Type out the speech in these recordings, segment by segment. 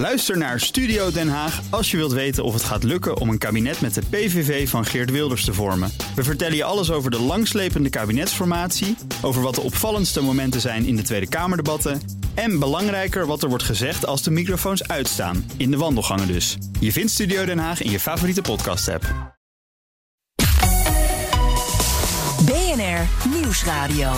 Luister naar Studio Den Haag als je wilt weten of het gaat lukken om een kabinet met de PVV van Geert Wilders te vormen. We vertellen je alles over de langslepende kabinetsformatie, over wat de opvallendste momenten zijn in de Tweede Kamerdebatten en belangrijker wat er wordt gezegd als de microfoons uitstaan, in de wandelgangen dus. Je vindt Studio Den Haag in je favoriete podcast-app. BNR Nieuwsradio.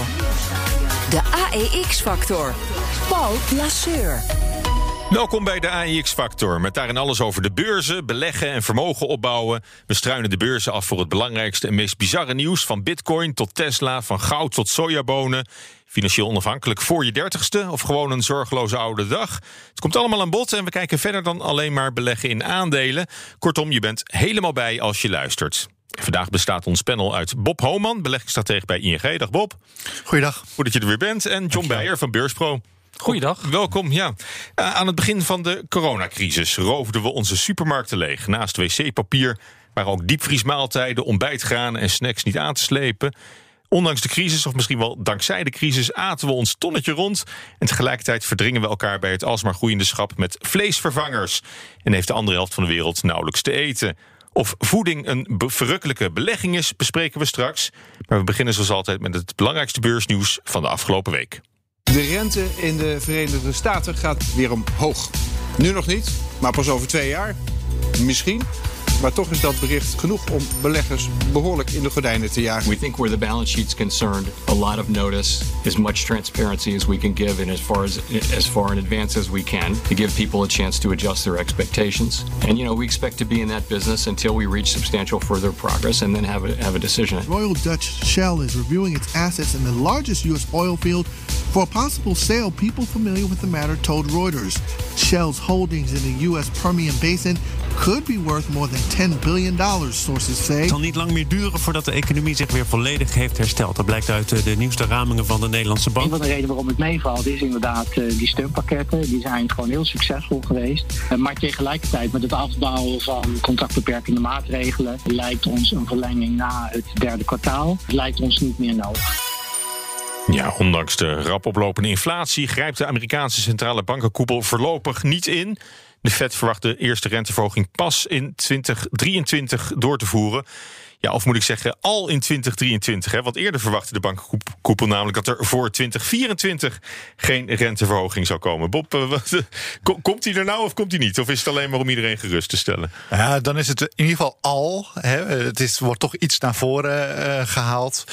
De AEX-factor. Paul Lasseur. Welkom bij de AEX-factor, met daarin alles over de beurzen, beleggen en vermogen opbouwen. We struinen de beurzen af voor het belangrijkste en meest bizarre nieuws, van bitcoin tot Tesla, van goud tot sojabonen. Financieel onafhankelijk voor je 30ste of gewoon een zorgeloze oude dag. Het komt allemaal aan bod en we kijken verder dan alleen maar beleggen in aandelen. Kortom, je bent helemaal bij als je luistert. Vandaag bestaat ons panel uit Bob Homan, beleggingsstratege bij ING. Dag Bob. Goeiedag. Goed dat je er weer bent. En John Beyer van Beurspro. Goeiedag. Welkom, ja. Aan het begin van de coronacrisis roofden we onze supermarkten leeg. Naast wc-papier waren ook diepvriesmaaltijden, ontbijtgranen en snacks niet aan te slepen. Ondanks de crisis, of misschien wel dankzij de crisis, aten we ons tonnetje rond. En tegelijkertijd verdringen we elkaar bij het alsmaar groeiende schap met vleesvervangers. En heeft de andere helft van de wereld nauwelijks te eten. Of voeding een verrukkelijke belegging is, bespreken we straks. Maar we beginnen zoals altijd met het belangrijkste beursnieuws van de afgelopen week. De rente in de Verenigde Staten gaat weer omhoog. Nu nog niet, maar pas over 2 jaar. Misschien. Maar toch is dat bericht genoeg om beleggers behoorlijk in de gordijnen te jagen. We think where the balance sheet's concerned, a lot of notice, as much transparency as we can give, and as far in advance as we can, to give people a chance to adjust their expectations. And we expect to be in that business until we reach substantial further progress, and then have a decision. Royal Dutch Shell is reviewing its assets in the largest U.S. oil field for a possible sale. People familiar with the matter told Reuters. Shell's holdings in the U.S. Permian Basin could be worth more than $10 billion, sources say. Het zal niet lang meer duren voordat de economie zich weer volledig heeft hersteld. Dat blijkt uit de nieuwste ramingen van de Nederlandse Bank. Een van de redenen waarom het meevalt is inderdaad die steunpakketten. Die zijn gewoon heel succesvol geweest. Maar tegelijkertijd met het afbouwen van contractbeperkende maatregelen lijkt ons een verlenging na het 3e kwartaal. Het lijkt ons niet meer nodig. Ja, ondanks de rap oplopende inflatie grijpt de Amerikaanse centrale bankenkoepel voorlopig niet in. De Fed verwacht de eerste renteverhoging pas in 2023 door te voeren. Ja, of moet ik zeggen, al in 2023. Hè? Want eerder verwachtte de bankenkoepel namelijk dat er voor 2024 geen renteverhoging zou komen. Bob, komt die er nou of komt die niet? Of is het alleen maar om iedereen gerust te stellen? Ja, dan is het in ieder geval al. Hè? Het wordt toch iets naar voren gehaald.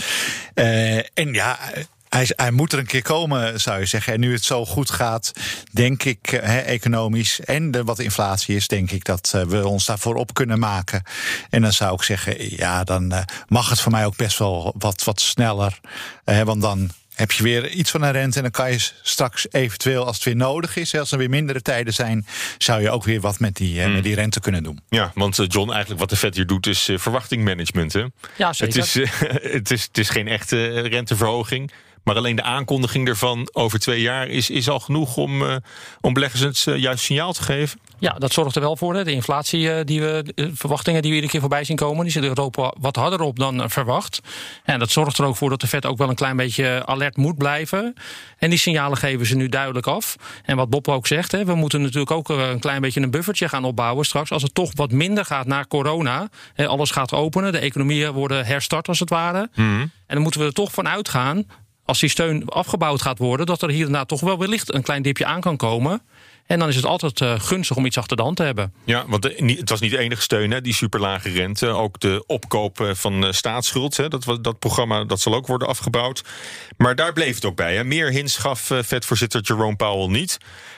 En ja, hij moet er een keer komen, zou je zeggen. En nu het zo goed gaat, denk ik, economisch en wat inflatie is, denk ik dat we ons daarvoor op kunnen maken. En dan zou ik zeggen, ja, dan mag het voor mij ook best wel wat sneller. Want dan heb je weer iets van een rente en dan kan je straks eventueel, als het weer nodig is, als er weer mindere tijden zijn, zou je ook weer wat met die rente kunnen doen. Ja, want John, eigenlijk wat de Fed hier doet is verwachtingmanagement. Hè? Ja, zeker. Het is geen echte renteverhoging. Maar alleen de aankondiging ervan over 2 jaar is al genoeg om beleggers het juiste signaal te geven? Ja, dat zorgt er wel voor. Hè. De inflatie, verwachtingen die we iedere keer voorbij zien komen, die zitten Europa wat harder op dan verwacht. En dat zorgt er ook voor dat de Fed ook wel een klein beetje alert moet blijven. En die signalen geven ze nu duidelijk af. En wat Bob ook zegt, hè, we moeten natuurlijk ook een klein beetje een buffertje gaan opbouwen straks. Als het toch wat minder gaat na corona, alles gaat openen, de economieën worden herstart als het ware. Mm-hmm. En dan moeten we er toch van uitgaan, als die steun afgebouwd gaat worden, dat er hier en daar toch wel wellicht een klein dipje aan kan komen. En dan is het altijd gunstig om iets achter de hand te hebben. Ja, want het was niet de enige steun, hè, die superlage rente. Ook de opkoop van staatsschuld, hè, dat programma, dat zal ook worden afgebouwd. Maar daar bleef het ook bij. Hè. Meer hints gaf Fed-voorzitter Jerome Powell niet.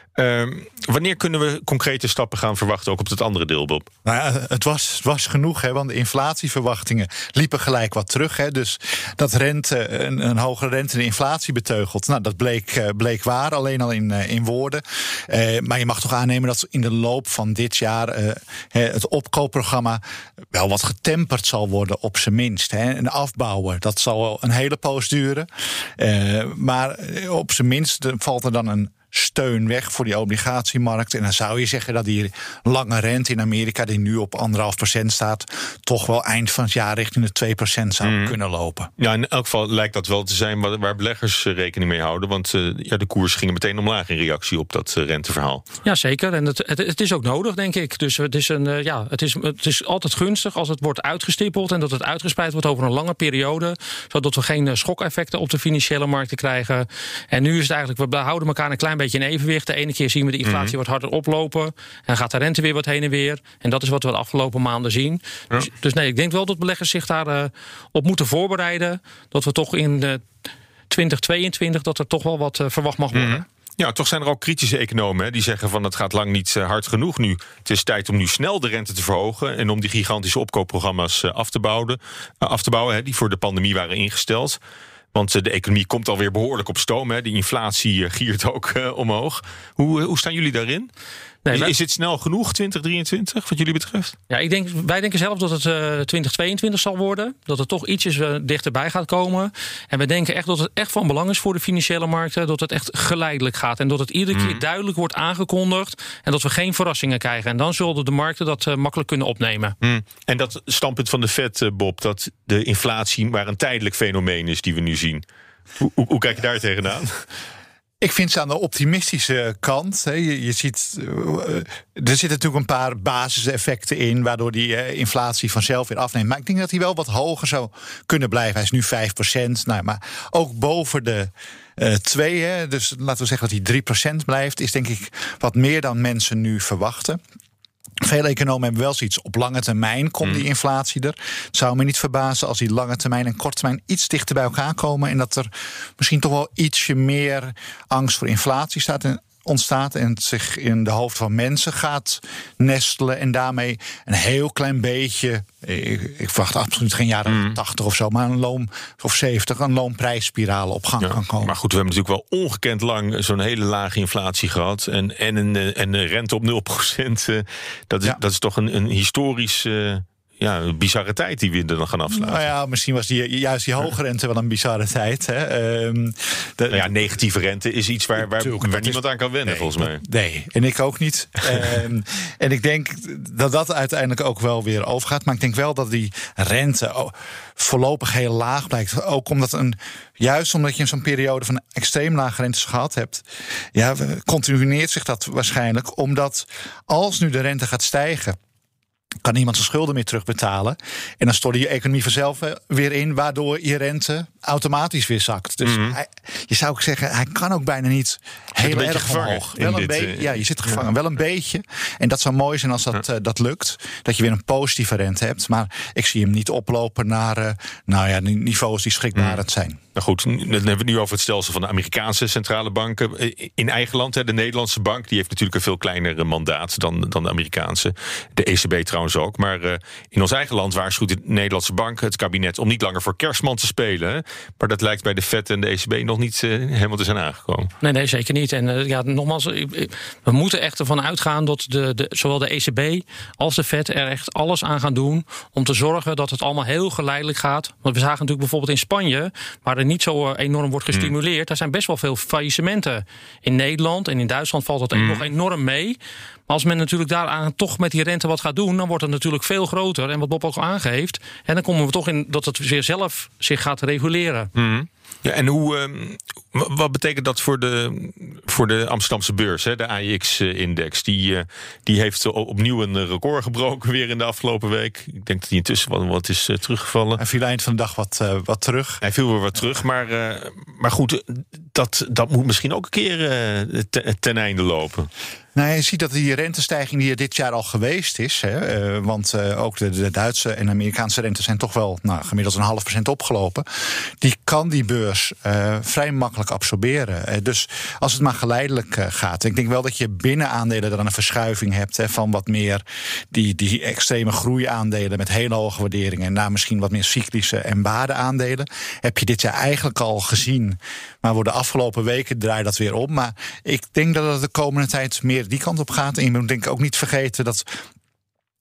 Wanneer kunnen we concrete stappen gaan verwachten, ook op het andere deel, Bob? Nou ja, het was genoeg, hè, want de inflatieverwachtingen liepen gelijk wat terug. Hè, dus dat rente, een hogere rente de inflatie beteugelt, nou, dat bleek waar, alleen al in woorden. Maar je mag toch aannemen dat in de loop van dit jaar het opkoopprogramma wel wat getemperd zal worden, op zijn minst. Hè. En afbouwen, dat zal wel een hele poos duren. Maar op zijn minst valt er dan een steun weg voor die obligatiemarkt. En dan zou je zeggen dat die lange rente in Amerika, die nu op 1,5% staat, toch wel eind van het jaar richting de 2% zou kunnen lopen. Ja, in elk geval lijkt dat wel te zijn waar beleggers rekening mee houden. Want de koers gingen meteen omlaag in reactie op dat renteverhaal. Ja, zeker. En het is ook nodig, denk ik. Dus het is altijd gunstig als het wordt uitgestippeld en dat het uitgespreid wordt over een lange periode, zodat we geen schokeffecten op de financiële markten krijgen. En nu is het eigenlijk, we houden elkaar een klein beetje in evenwicht. De ene keer zien we de inflatie wat harder oplopen en gaat de rente weer wat heen en weer. En dat is wat we de afgelopen maanden zien. Ja. Dus nee, ik denk wel dat beleggers zich daar op moeten voorbereiden. Dat we toch in 2022 dat er toch wel wat verwacht mag worden. Ja, toch zijn er ook kritische economen die zeggen van het gaat lang niet hard genoeg nu. Het is tijd om nu snel de rente te verhogen en om die gigantische opkoopprogramma's af te bouwen die voor de pandemie waren ingesteld. Want de economie komt alweer behoorlijk op stoom. De inflatie giert ook omhoog. Hoe staan jullie daarin? Nee, is het snel genoeg, 2023, wat jullie betreft? Ja, wij denken zelf dat het 2022 zal worden. Dat het toch ietsjes dichterbij gaat komen. En we denken echt dat het echt van belang is voor de financiële markten, dat het echt geleidelijk gaat. En dat het iedere keer duidelijk wordt aangekondigd. En dat we geen verrassingen krijgen. En dan zullen de markten dat makkelijk kunnen opnemen. En dat standpunt van de Fed, Bob, dat de inflatie maar een tijdelijk fenomeen is die we nu zien. Hoe kijk je daar tegenaan? Ik vind ze aan de optimistische kant. Je ziet, er zitten natuurlijk een paar basiseffecten in, waardoor die inflatie vanzelf weer afneemt. Maar ik denk dat hij wel wat hoger zou kunnen blijven. Hij is nu 5%. Nou, maar ook boven de 2, dus laten we zeggen dat hij 3% blijft, is denk ik wat meer dan mensen nu verwachten. Veel economen hebben wel zoiets. Op lange termijn komt die inflatie er. Het zou me niet verbazen als die lange termijn en korte termijn iets dichter bij elkaar komen. En dat er misschien toch wel ietsje meer angst voor inflatie ontstaat en het zich in de hoofd van mensen gaat nestelen. En daarmee een heel klein beetje, ik verwacht absoluut geen jaren 80 of zo, maar een loon of 70, een loonprijsspiraal op gang kan komen. Maar goed, we hebben natuurlijk wel ongekend lang zo'n hele lage inflatie gehad. En een rente op 0%. Dat is toch een historisch een bizarre tijd die we er dan gaan afsluiten. Nou ja, misschien was juist die hoge rente wel een bizarre tijd. Hè? Negatieve rente is iets waar niemand aan kan wennen, volgens mij. Nee, en ik ook niet. En ik denk dat uiteindelijk ook wel weer overgaat. Maar ik denk wel dat die rente voorlopig heel laag blijkt. Ook juist omdat je zo'n periode van extreem lage rentes gehad hebt, continueert zich dat waarschijnlijk. Omdat als nu de rente gaat stijgen, kan niemand zijn schulden meer terugbetalen. En dan stort je economie vanzelf weer in, waardoor je rente automatisch weer zakt. Dus je zou ook zeggen, hij kan ook bijna niet heel erg omhoog. Je zit gevangen, wel een beetje. En dat zou mooi zijn als dat lukt. Dat je weer een positieve rente hebt. Maar ik zie hem niet oplopen naar niveaus die schrikbarend zijn. Nou goed, dan hebben we het nu over het stelsel van de Amerikaanse centrale banken. In eigen land, de Nederlandse bank, die heeft natuurlijk een veel kleiner mandaat dan de Amerikaanse. De ECB trouwens ook. Maar in ons eigen land waarschuwt de Nederlandse bank het kabinet om niet langer voor kerstman te spelen. Hè? Maar dat lijkt bij de Fed en de ECB nog niet helemaal te zijn aangekomen. Nee, zeker niet. En nogmaals, we moeten echt ervan uitgaan dat zowel de ECB als de Fed er echt alles aan gaan doen om te zorgen dat het allemaal heel geleidelijk gaat. Want we zagen natuurlijk bijvoorbeeld in Spanje, waar er niet zo enorm wordt gestimuleerd, daar zijn best wel veel faillissementen. In Nederland en in Duitsland valt dat nog enorm mee. Maar als men natuurlijk daaraan toch met die rente wat gaat doen, dan wordt het natuurlijk veel groter. En wat Bob ook aangeeft, en dan komen we toch in dat het weer zelf zich gaat reguleren. Ja, en wat betekent dat voor de Amsterdamse beurs, de AEX-index? Die heeft opnieuw een record gebroken weer in de afgelopen week. Ik denk dat hij intussen wat is teruggevallen. Hij viel eind van de dag wat terug. Hij viel weer wat terug, maar goed, dat moet misschien ook een keer ten einde lopen. Nou, je ziet dat die rentestijging die er dit jaar al geweest is, want ook de Duitse en Amerikaanse rentes zijn toch wel gemiddeld 0,5% opgelopen. Die kan die beurs vrij makkelijk absorberen. Dus als het maar geleidelijk gaat. Ik denk wel dat je binnen aandelen dan een verschuiving hebt van wat meer die extreme groeiaandelen met hele hoge waarderingen en naar misschien wat meer cyclische en waardeaandelen. Heb je dit jaar eigenlijk al gezien. Maar voor de afgelopen weken draait dat weer op. Maar ik denk dat het de komende tijd meer die kant op gaat. En je moet denk ik ook niet vergeten dat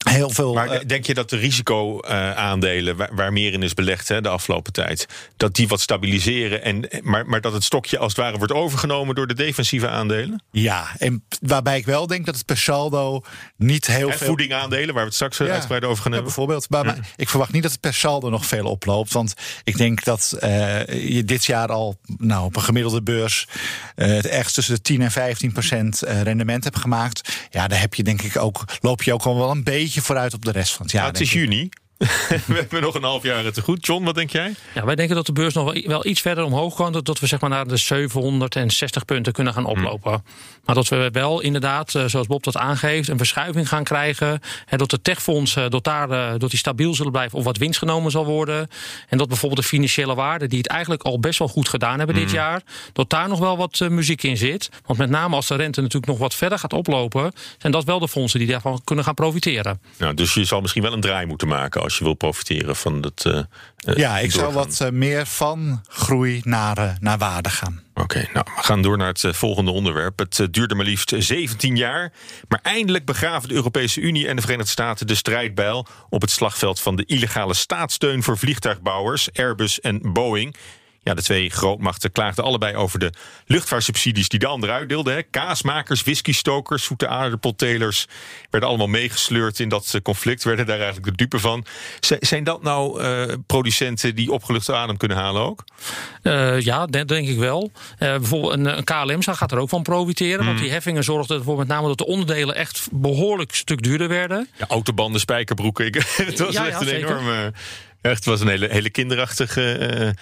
heel veel. Maar denk je dat de risico-aandelen, waar meer in is belegd de afgelopen tijd, dat die wat stabiliseren, maar dat het stokje als het ware wordt overgenomen door de defensieve aandelen? Ja, en waarbij ik wel denk dat het per saldo niet heel veel... Voedingaandelen, waar we het straks uitgebreid over gaan hebben. Bijvoorbeeld. Maar ik verwacht niet dat het per saldo nog veel oploopt. Want ik denk dat je dit jaar al op een gemiddelde beurs het ergens tussen de 10 en 15% rendement hebt gemaakt. Ja, daar heb je denk ik loop je ook al wel een beetje vooruit op de rest van het jaar. Het is juni. We hebben nog een half jaar te goed. John, wat denk jij? Ja, wij denken dat de beurs nog wel iets verder omhoog kan. Dat we zeg maar naar de 760 punten kunnen gaan oplopen. Maar dat we wel inderdaad, zoals Bob dat aangeeft, een verschuiving gaan krijgen. En dat de techfondsen, dat die stabiel zullen blijven of wat winst genomen zal worden. En dat bijvoorbeeld de financiële waarden, die het eigenlijk al best wel goed gedaan hebben dit jaar, dat daar nog wel wat muziek in zit. Want met name als de rente natuurlijk nog wat verder gaat oplopen, zijn dat wel de fondsen die daarvan kunnen gaan profiteren. Nou, dus je zal misschien wel een draai moeten maken als je wil profiteren van dat. Ik zou wat meer van groei naar waarde gaan. Oké, we gaan door naar het volgende onderwerp. Het duurde maar liefst 17 jaar. Maar eindelijk begraven de Europese Unie en de Verenigde Staten de strijdbijl op het slagveld van de illegale staatssteun voor vliegtuigbouwers, Airbus en Boeing. Ja, de twee grootmachten klaagden allebei over de luchtvaartsubsidies die de andere uitdeelden. Kaasmakers, whiskystokers, zoete aardappeltelers werden allemaal meegesleurd in dat conflict. Werden daar eigenlijk de dupe van. Zijn dat nou producenten die opgeluchte adem kunnen halen ook? Ja, dat denk ik wel. Bijvoorbeeld een KLM gaat er ook van profiteren. Want die heffingen zorgden ervoor met name dat de onderdelen echt behoorlijk stuk duurder werden. Ja, autobanden, spijkerbroeken. Het was echt een enorme... Het was een hele kinderachtige...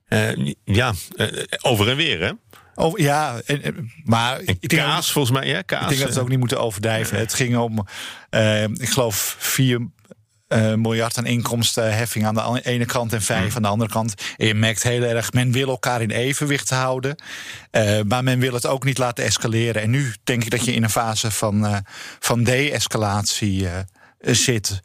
over en weer, hè? Maar ik denk kaas, volgens mij, kaas. Ik denk dat we het ook niet moeten overdrijven. Het ging om, ik geloof, 4 miljard aan inkomstenheffing aan de ene kant en 5 aan de andere kant. En je merkt heel erg, men wil elkaar in evenwicht houden. Maar men wil het ook niet laten escaleren. En nu denk ik dat je in een fase van de-escalatie zit.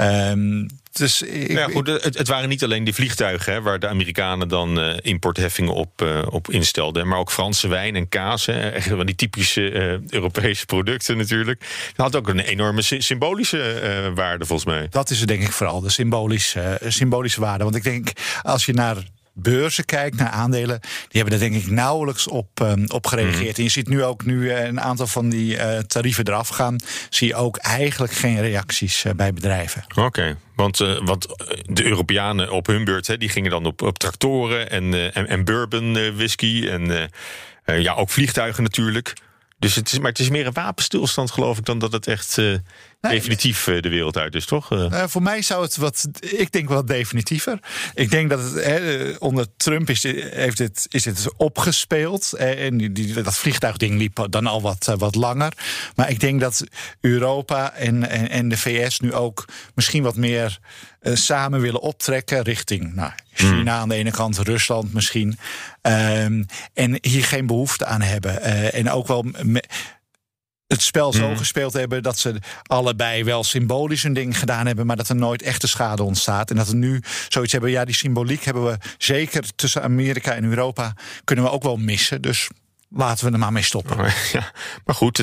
Dus het waren niet alleen die vliegtuigen waar de Amerikanen dan importheffingen op instelden, maar ook Franse wijn en kaas. Echt van die typische Europese producten natuurlijk. Dat had ook een enorme symbolische waarde volgens mij. Dat is het denk ik vooral, de symbolische waarde. Want ik denk, als je naar beurzen kijkt, naar aandelen, die hebben daar denk ik nauwelijks op gereageerd. En je ziet nu ook een aantal van die tarieven eraf gaan, zie je ook eigenlijk geen reacties bij bedrijven. Oké. Want de Europeanen op hun beurt, die gingen dan op tractoren en bourbon whisky en ook vliegtuigen natuurlijk. Dus het is meer een wapenstilstand, geloof ik, dan dat het echt definitief de wereld uit is, toch? Voor mij zou het ik denk wel definitiever. Ik denk dat het onder Trump is dit opgespeeld. En dat vliegtuigding liep dan al wat langer. Maar ik denk dat Europa en de VS nu ook misschien wat meer samen willen optrekken richting China aan de ene kant, Rusland misschien. En hier geen behoefte aan hebben. En ook wel het spel zo gespeeld hebben dat ze allebei wel symbolisch een ding gedaan hebben, maar dat er nooit echte schade ontstaat. En dat we nu zoiets hebben, die symboliek hebben we zeker tussen Amerika en Europa kunnen we ook wel missen. Dus laten we er maar mee stoppen. Ja, maar goed,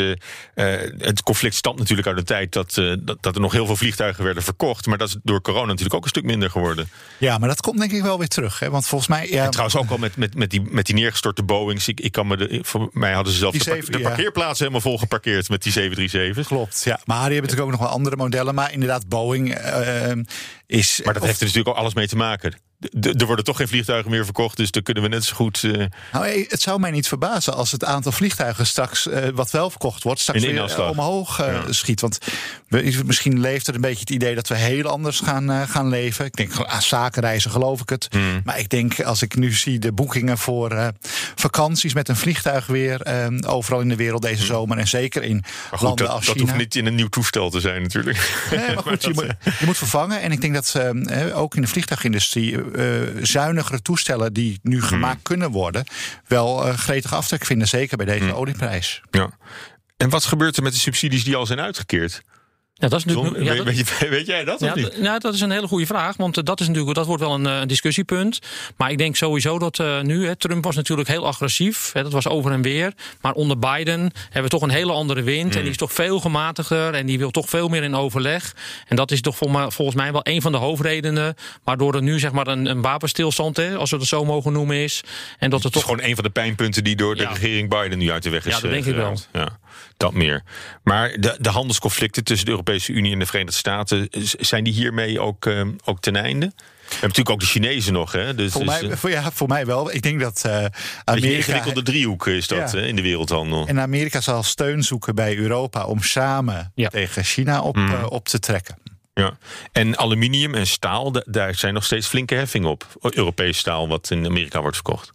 het conflict stamt natuurlijk uit de tijd dat er nog heel veel vliegtuigen werden verkocht. Maar dat is door corona natuurlijk ook een stuk minder geworden. Ja, maar dat komt denk ik wel weer terug. Hè? Want volgens mij... En trouwens ook al met die neergestorte Boeings. Voor mij hadden ze zelfs de parkeerplaatsen helemaal vol geparkeerd met die 737's. Klopt, ja. Maar die hebben natuurlijk ook nog wel andere modellen. Maar inderdaad, Boeing is... Maar dat heeft er natuurlijk ook alles mee te maken. Er worden toch geen vliegtuigen meer verkocht, dus dan kunnen we net zo goed... het zou mij niet verbazen als het aantal vliegtuigen straks, wat wel verkocht wordt, straks weer omhoog schiet. Want misschien leeft er een beetje het idee dat we heel anders gaan leven. Ik denk, zakenreizen geloof ik het. Maar ik denk, als ik nu zie de boekingen voor vakanties met een vliegtuig weer overal in de wereld deze zomer, en zeker in landen als China. Dat hoeft niet in een nieuw toestel te zijn natuurlijk. Nee, maar goed, je moet vervangen. En ik denk dat ook in de vliegtuigindustrie zuinigere toestellen die nu gemaakt kunnen worden, wel gretig aftrek vinden, zeker bij deze olieprijs. Ja. En wat gebeurt er met de subsidies die al zijn uitgekeerd? Ja, dat is natuurlijk, weet jij dat of niet? Dat is een hele goede vraag. Want dat wordt wel een discussiepunt. Maar ik denk sowieso dat nu... Trump was natuurlijk heel agressief. Dat was over en weer. Maar onder Biden hebben we toch een hele andere wind. En die is toch veel gematigder. En die wil toch veel meer in overleg. En dat is toch volgens mij wel een van de hoofdredenen... waardoor er nu zeg maar een wapenstilstand, als we het zo mogen noemen, is. En dat het is gewoon een van de pijnpunten die door de regering Biden nu uit de weg is. Ja, dat denk ik wel. Ja, dat meer. Maar de handelsconflicten tussen de Europese Unie en de Verenigde Staten... zijn die hiermee ook ten einde? We hebben natuurlijk ook de Chinezen nog. Hè? Dus, voor mij wel. Ik denk dat Amerika... Een ingewikkelde driehoek is dat in de wereldhandel. En Amerika zal steun zoeken bij Europa... om samen tegen China op te trekken. Ja. En aluminium en staal, daar zijn nog steeds flinke heffingen op. Europees staal wat in Amerika wordt verkocht.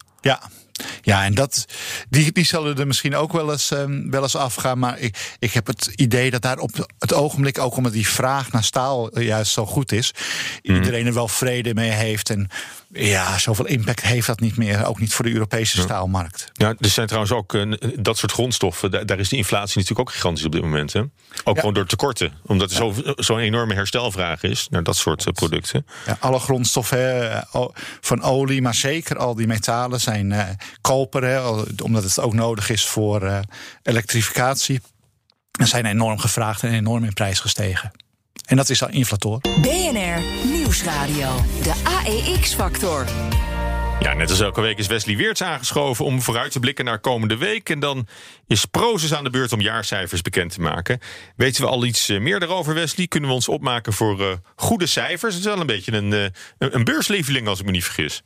Ja, en die zullen er misschien ook wel eens afgaan. Maar ik heb het idee dat daar op het ogenblik... ook omdat die vraag naar staal juist zo goed is... iedereen er wel vrede mee heeft. En zoveel impact heeft dat niet meer. Ook niet voor de Europese staalmarkt. Ja, er zijn trouwens ook dat soort grondstoffen... Daar is de inflatie natuurlijk ook gigantisch op dit moment. Hè? Ook gewoon door tekorten. Omdat er zo'n enorme herstelvraag is naar dat soort producten. Ja, alle grondstoffen van olie, maar zeker al die metalen zijn koper. Omdat het ook nodig is voor elektrificatie. En zijn enorm gevraagd en enorm in prijs gestegen. En dat is al inflator. BNR Nieuwsradio, de AEX-factor. Ja, net als elke week is Wesley Weerts aangeschoven om vooruit te blikken naar komende week. En dan is Prosus aan de beurt om jaarcijfers bekend te maken. Weten we al iets meer daarover, Wesley? Kunnen we ons opmaken voor goede cijfers? Het is wel een beetje een beurslieveling, als ik me niet vergis.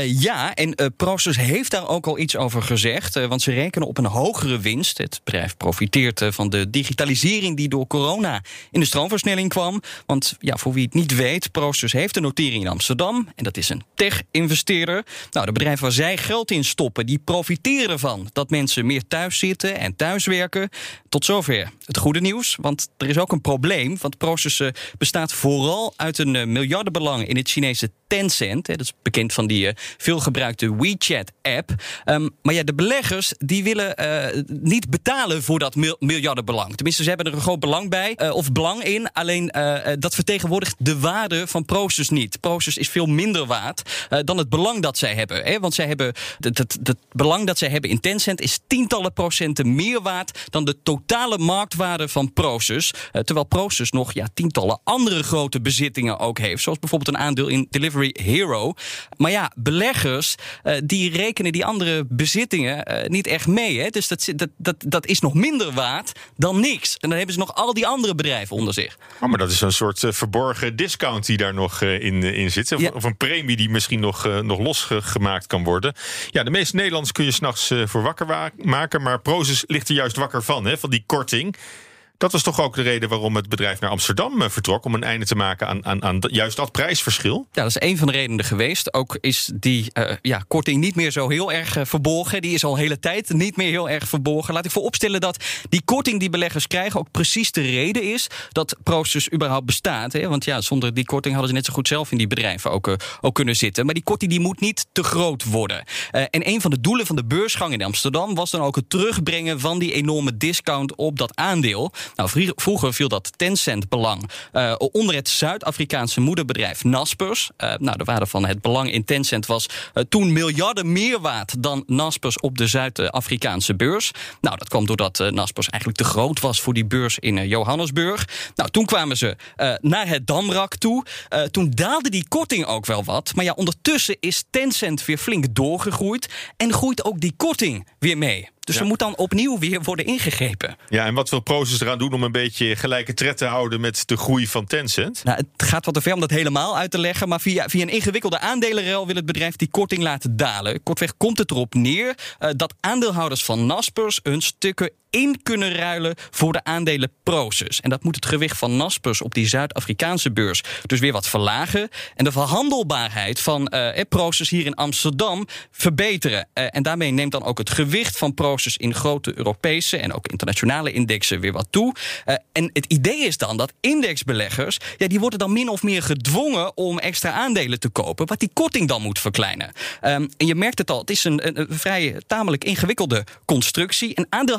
En Prosus heeft daar ook al iets over gezegd. Want ze rekenen op een hogere winst. Het bedrijf profiteert van de digitalisering die door corona in de stroomversnelling kwam. Want voor wie het niet weet, Prosus heeft een notering in Amsterdam. En dat is een tech-investeerder. Nou, de bedrijven waar zij geld in stoppen, die profiteren ervan dat mensen meer thuis zitten en thuiswerken. Tot zover het goede nieuws. Want er is ook een probleem. Want Prosus bestaat vooral uit een miljardenbelang in het Chinese Tencent. Dat is bekend van die veelgebruikte WeChat-app. Maar de beleggers die willen niet betalen voor dat miljardenbelang. Tenminste, ze hebben er een groot belang bij, of belang in. Alleen dat vertegenwoordigt de waarde van Prosus niet. Prosus is veel minder waard dan het belang dat zij hebben. Want zij hebben het belang dat zij hebben in Tencent is tientallen procenten meer waard dan de totale marktwaarde van Prosus. Terwijl Prosus nog tientallen andere grote bezittingen ook heeft. Zoals bijvoorbeeld een aandeel in Delivery Hero. Maar beleggers die rekenen die andere bezittingen niet echt mee. Hè? Dus dat is nog minder waard dan niks. En dan hebben ze nog al die andere bedrijven onder zich. Oh, maar dat is een soort verborgen discount die daar nog in zit. Of een premie die misschien nog losgemaakt kan worden. Ja, de meeste Nederlanders kun je 's nachts voor wakker maken. Maar Prosus ligt er juist wakker van die korting. Dat was toch ook de reden waarom het bedrijf naar Amsterdam vertrok... om een einde te maken aan juist dat prijsverschil? Ja, dat is een van de redenen geweest. Ook is die korting niet meer zo heel erg verborgen. Die is al de hele tijd niet meer heel erg verborgen. Laat ik vooropstellen dat die korting die beleggers krijgen... ook precies de reden is dat Prosus überhaupt bestaat. Hè? Want zonder die korting hadden ze net zo goed zelf in die bedrijven ook kunnen zitten. Maar die korting die moet niet te groot worden. En een van de doelen van de beursgang in Amsterdam... was dan ook het terugbrengen van die enorme discount op dat aandeel... Nou, vroeger viel dat Tencent-belang onder het Zuid-Afrikaanse moederbedrijf Naspers. De waarde van het belang in Tencent was toen miljarden meer waard dan Naspers op de Zuid-Afrikaanse beurs. Nou, dat kwam doordat Naspers eigenlijk te groot was voor die beurs in Johannesburg. Nou, toen kwamen ze naar het Damrak toe. Toen daalde die korting ook wel wat. Maar ondertussen is Tencent weer flink doorgegroeid en groeit ook die korting weer mee. Dus er moet dan opnieuw weer worden ingegrepen. Ja, en wat wil Prosus eraan doen om een beetje gelijke tred te houden met de groei van Tencent? Nou, het gaat wat te ver om dat helemaal uit te leggen. Maar via een ingewikkelde aandelenruil wil het bedrijf die korting laten dalen. Kortweg komt het erop neer dat aandeelhouders van Naspers hun stukken in kunnen ruilen voor de aandelen Prosus. En dat moet het gewicht van Naspers op die Zuid-Afrikaanse beurs dus weer wat verlagen. En de verhandelbaarheid van Prosus hier in Amsterdam verbeteren. En daarmee neemt dan ook het gewicht van Prosus in grote Europese en ook internationale indexen weer wat toe. En het idee is dan dat indexbeleggers, die worden dan min of meer gedwongen om extra aandelen te kopen, wat die korting dan moet verkleinen. En je merkt het al, het is een vrij tamelijk ingewikkelde constructie. En aandeelhouders die weten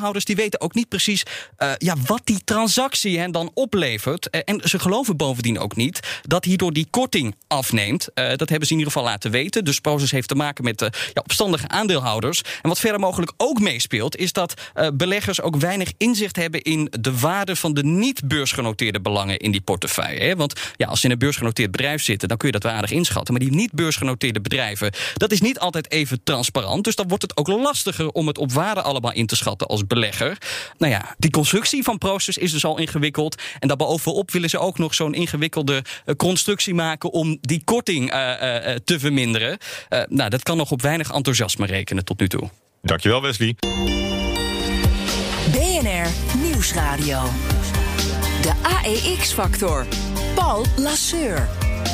weten ook niet precies wat die transactie hen dan oplevert. En ze geloven bovendien ook niet dat hierdoor die korting afneemt. Dat hebben ze in ieder geval laten weten. Dus Prosus heeft te maken met opstandige aandeelhouders. En wat verder mogelijk ook meespeelt, is dat beleggers ook weinig inzicht hebben in de waarde van de niet-beursgenoteerde belangen in die portefeuille. Hè? Want als ze in een beursgenoteerd bedrijf zitten, dan kun je dat wel aardig inschatten. Maar die niet-beursgenoteerde bedrijven, dat is niet altijd even transparant. Dus dan wordt het ook lastiger om het op waarde allemaal in te schatten als belegger. Die constructie van Prosus is dus al ingewikkeld. En daarbovenop willen ze ook nog zo'n ingewikkelde constructie maken om die korting te verminderen. Dat kan nog op weinig enthousiasme rekenen tot nu toe. Dankjewel, Wesley. BNR Nieuwsradio. De AEX-factor. Paul Lasseur.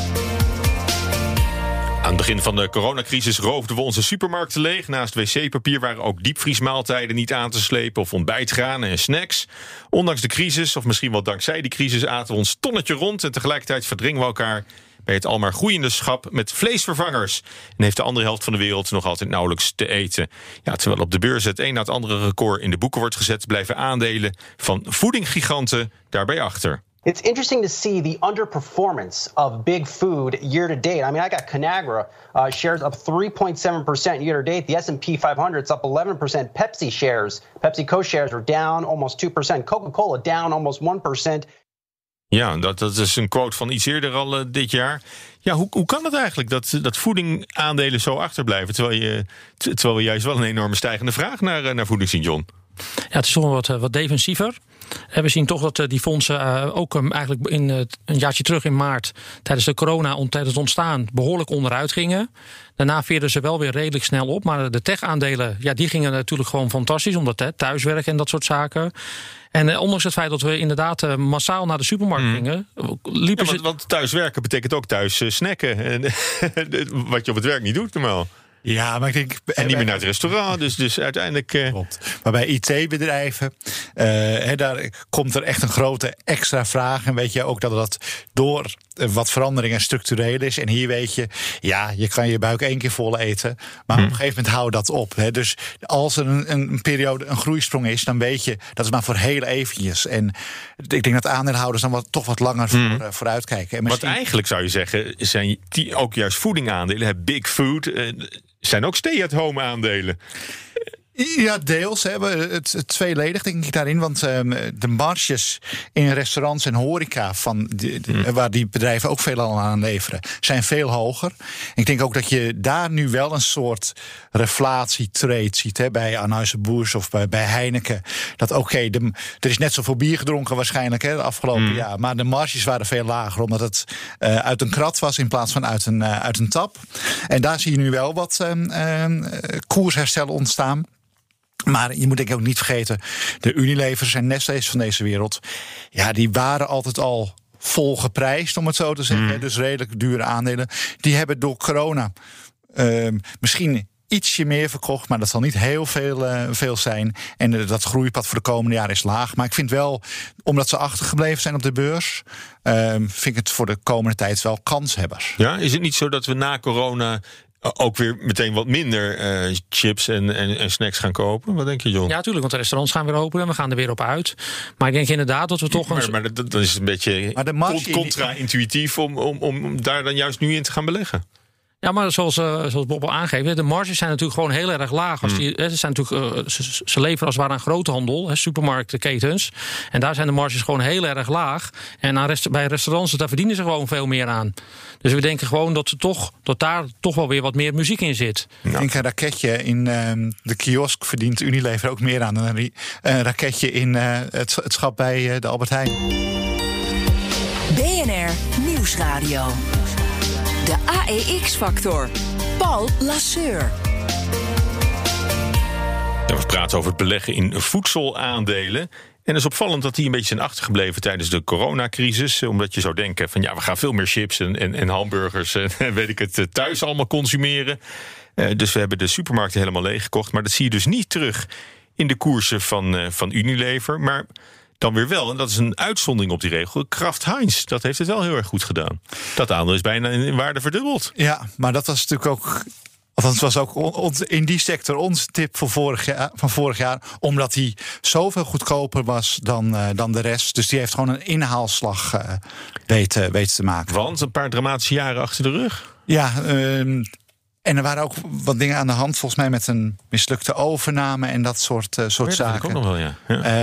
Aan het begin van de coronacrisis roofden we onze supermarkten leeg. Naast wc-papier waren ook diepvriesmaaltijden niet aan te slepen of ontbijtgranen en snacks. Ondanks de crisis, of misschien wel dankzij die crisis, aten we ons tonnetje rond en tegelijkertijd verdringen we elkaar bij het almaar groeiende schap met vleesvervangers. En heeft de andere helft van de wereld nog altijd nauwelijks te eten. Terwijl op de beurs het een na het andere record in de boeken wordt gezet, blijven aandelen van voedingsgiganten daarbij achter. It's interesting to see the underperformance of big food year to date. I mean, I got Conagra shares up 3.7% year to date. The S&P 500 is up 11%. PepsiCo shares are down almost 2%. Coca-Cola down almost 1%. Ja, dat is een quote van iets eerder al dit jaar. Ja, hoe kan het eigenlijk dat voedingaandelen zo achterblijven, terwijl we juist wel een enorme stijgende vraag naar voeding zien, John? Ja, het is toch wat defensiever. We zien toch dat die fondsen ook eigenlijk een jaartje terug in maart, tijdens de corona, tijdens het ontstaan, behoorlijk onderuit gingen. Daarna veerden ze wel weer redelijk snel op. Maar de tech-aandelen, die gingen natuurlijk gewoon fantastisch, omdat thuiswerken en dat soort zaken. En ondanks het feit dat we inderdaad massaal naar de supermarkt gingen, liepen ze. Want thuiswerken betekent ook thuis snacken. Wat je op het werk niet doet normaal. Ja, maar ik denk. En niet meer naar het restaurant, dus uiteindelijk. Klopt. Maar bij IT-bedrijven, daar komt er echt een grote extra vraag. En weet je ook dat door wat veranderingen structureel is. En hier weet je, je kan je buik 1 keer vol eten. Maar op een gegeven moment houdt dat op. Hè. Dus als er een periode een groeisprong is, dan weet je, dat is maar voor heel eventjes. En ik denk dat aandeelhouders dan toch wat langer vooruit kijken. En Wat eigenlijk zou je zeggen, zijn die ook juist voedingaandelen, big food, zijn ook stay-at-home aandelen. Ja, deels. Het tweeledig denk ik daarin. Want de marges in restaurants en horeca, waar die bedrijven ook veel aan leveren, zijn veel hoger. Ik denk ook dat je daar nu wel een soort reflatietrade ziet. Bij Anheuser-Busch of bij Heineken. Dat er is net zoveel bier gedronken waarschijnlijk de afgelopen jaar. Maar de marges waren veel lager, omdat het uit een krat was in plaats van uit een tap. En daar zie je nu wel wat koersherstel ontstaan. Maar je moet denk ik ook niet vergeten, de Unilevers en Nestlé's van deze wereld, die waren altijd al vol geprijsd, om het zo te zeggen. Dus redelijk dure aandelen. Die hebben door corona misschien ietsje meer verkocht, maar dat zal niet heel veel zijn. En dat groeipad voor de komende jaren is laag. Maar ik vind wel, omdat ze achtergebleven zijn op de beurs, vind ik het voor de komende tijd wel kanshebbers. Ja, is het niet zo dat we na corona ook weer meteen wat minder chips en snacks gaan kopen? Wat denk je, John? Ja, natuurlijk, want de restaurants gaan weer open en we gaan er weer op uit. Maar ik denk inderdaad dat we toch Maar dat is een beetje contra-intuïtief om daar dan juist nu in te gaan beleggen. Ja, maar zoals Bob al aangeeft, de marges zijn natuurlijk gewoon heel erg laag. Ze leveren als het ware aan groothandel, supermarktketens. En daar zijn de marges gewoon heel erg laag. En bij restaurants, daar verdienen ze gewoon veel meer aan. Dus we denken gewoon dat daar toch wel weer wat meer muziek in zit. Ik denk een raketje in de kiosk verdient Unilever ook meer aan dan een raketje in het schap bij de Albert Heijn. BNR Nieuwsradio. De AEX-factor. Paul Lasseur. We praten over het beleggen in voedselaandelen. En het is opvallend dat die een beetje zijn achtergebleven tijdens de coronacrisis. Omdat je zou denken van we gaan veel meer chips en hamburgers en weet ik het thuis allemaal consumeren. Dus we hebben de supermarkten helemaal leeggekocht. Maar dat zie je dus niet terug in de koersen van Unilever. Maar dan weer wel, en dat is een uitzondering op die regel, Kraft Heinz. Dat heeft het wel heel erg goed gedaan. Dat aandeel is bijna in waarde verdubbeld. Ja, maar dat was natuurlijk ook Althans, was ook in die sector onze tip van vorig jaar. Omdat die zoveel goedkoper was dan de rest. Dus die heeft gewoon een inhaalslag weten te maken. Want een paar dramatische jaren achter de rug. Ja, en er waren ook wat dingen aan de hand, volgens mij met een mislukte overname en dat soort zaken. Dat ik ook nog wel, ja.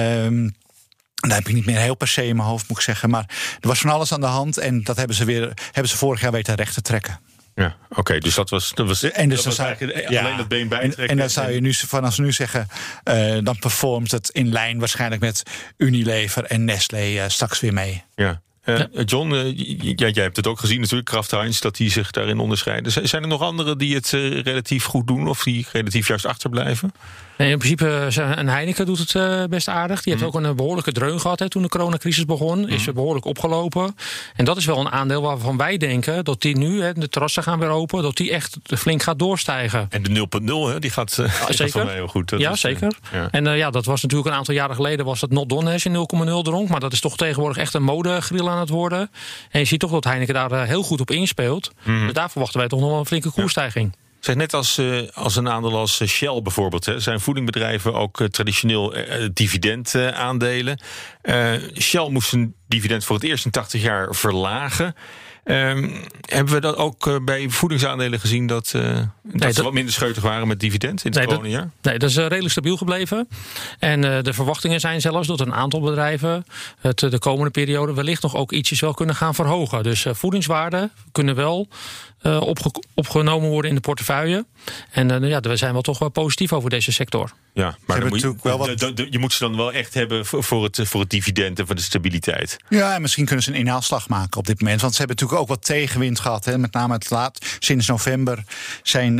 Daar heb ik niet meer heel per se in mijn hoofd, moet ik zeggen. Maar er was van alles aan de hand en dat hebben ze vorig jaar weten recht te trekken. Ja, oké, dus dat was alleen het been bijtrekken. En dan zou je nu vanaf nu zeggen, dan performt het in lijn waarschijnlijk met Unilever en Nestlé straks weer mee. Ja. John, jij hebt het ook gezien natuurlijk, Kraft Heinz, dat die zich daarin onderscheiden. Zijn er nog anderen die het relatief goed doen of die relatief juist achterblijven? Nee, in principe, een Heineken doet het best aardig. Die heeft ook een behoorlijke dreun gehad toen de coronacrisis begon. Is behoorlijk opgelopen. En dat is wel een aandeel waarvan wij denken dat die nu, de terrassen gaan weer open, dat die echt flink gaat doorstijgen. En de 0.0, die gaat van mij heel goed. Dat is, zeker. En dat was natuurlijk een aantal jaren geleden was dat not done als je 0.0 dronk. Maar dat is toch tegenwoordig echt een modegril aan het worden. En je ziet toch dat Heineken daar heel goed op inspeelt. Dus daar verwachten wij toch nog wel een flinke koersstijging. Zeg, net als een aandeel als Shell bijvoorbeeld, zijn voedingbedrijven ook traditioneel dividendaandelen. Shell moest zijn dividend voor het eerst in 80 jaar verlagen. Hebben we dat ook bij voedingsaandelen gezien dat ze wat minder scheutig waren met dividend in het coronajaar? Nee, dat is redelijk stabiel gebleven. En de verwachtingen zijn zelfs dat een aantal bedrijven het de komende periode wellicht nog ook ietsjes wel kunnen gaan verhogen. Dus voedingswaarden kunnen wel opgenomen worden in de portefeuille. En we zijn wel toch wel positief over deze sector. Ja, maar je moet ze dan wel echt hebben voor het dividend en voor de stabiliteit. Ja, en misschien kunnen ze een inhaalslag maken op dit moment. Want ze hebben natuurlijk ook wat tegenwind gehad. Met name sinds november zijn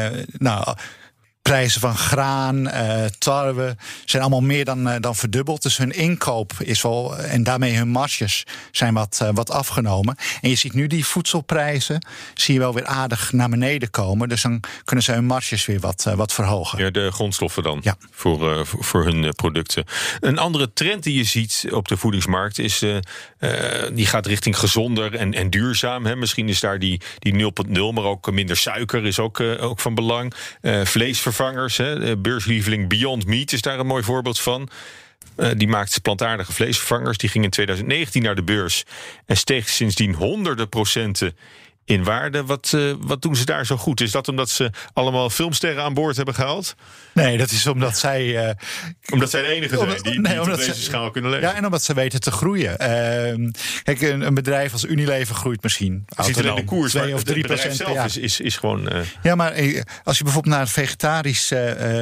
prijzen van graan, tarwe zijn allemaal meer dan verdubbeld. Dus hun inkoop is wel, en daarmee hun marges zijn wat afgenomen. En je ziet nu die voedselprijzen, zie je wel weer aardig naar beneden komen. Dus dan kunnen ze hun marges weer wat verhogen. Ja, de grondstoffen dan, ja. voor hun producten. Een andere trend die je ziet op de voedingsmarkt is, die gaat richting gezonder en duurzaam. Hè. Misschien is daar die 0.0, maar ook minder suiker is ook van belang. Vleesvervangers, beurslieveling Beyond Meat is daar een mooi voorbeeld van. Die maakt plantaardige vleesvervangers. Die ging in 2019 naar de beurs en steeg sindsdien honderden procenten in waarde. Wat doen ze daar zo goed? Is dat omdat ze allemaal filmsterren aan boord hebben gehaald? Nee, dat is omdat zij omdat zij de enige zijn die op deze schaal kunnen leven. Ja, en omdat ze weten te groeien. Kijk, een bedrijf als Unilever groeit misschien. Je ziet alleen de koers, 2 of 3% per jaar. Is gewoon... Ja, maar als je bijvoorbeeld naar het vegetarisch...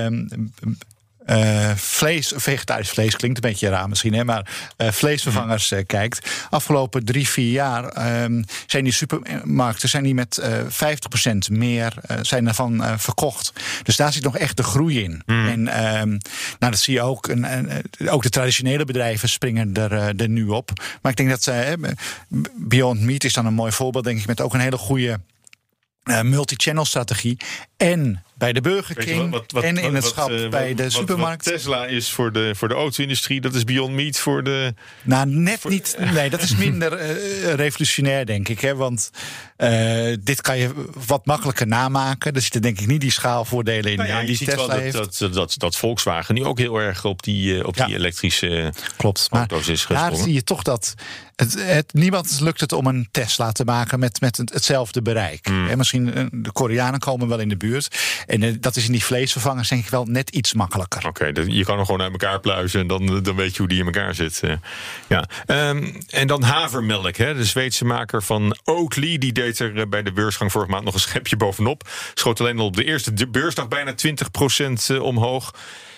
vegetarisch vlees klinkt een beetje raar misschien, maar vleesvervangers kijkt. Afgelopen 3-4 jaar zijn die supermarkten met 50% meer zijn ervan verkocht. Dus daar zit nog echt de groei in. En dat zie je ook. Ook de traditionele bedrijven springen er nu op. Maar ik denk dat Beyond Meat is dan een mooi voorbeeld, denk ik, met ook een hele goede multi-channel strategie. En bij de Burger King en in het schap bij de supermarkt. Wat Tesla is voor de auto-industrie, dat is Beyond Meat voor de... Nou, niet. Nee, dat is minder revolutionair, denk ik. Hè, want dit kan je wat makkelijker namaken. Er zitten denk ik niet die schaalvoordelen in die Tesla heeft. Dat Volkswagen nu ook heel erg op die elektrische auto's is gesprongen. Daar zie je toch dat niemand lukt het om een Tesla te maken met hetzelfde bereik. Misschien de Koreanen komen wel in de buurt. En dat is in die vleesvervangers denk ik wel net iets makkelijker. Oké, je kan er gewoon uit elkaar pluizen en dan weet je hoe die in elkaar zit. En dan havermelk, de Zweedse maker van Oatly, die deed er bij de beursgang vorige maand nog een schepje bovenop. Schoot alleen al op de eerste beursdag bijna 20% omhoog.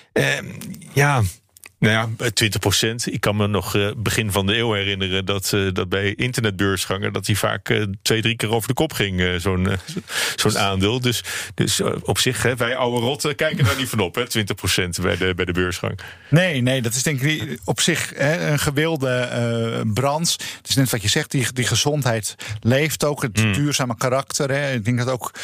Nou ja, 20%. Ik kan me nog begin van de eeuw herinneren dat bij internetbeursgangen dat die vaak 2-3 keer over de kop ging, zo'n aandeel. Dus op zich, wij oude rotten kijken daar niet van op, 20% bij de beursgang. Nee, dat is denk ik op zich een gewilde branche. Het is net wat je zegt, die gezondheid leeft ook, het duurzame karakter. Ik denk dat ook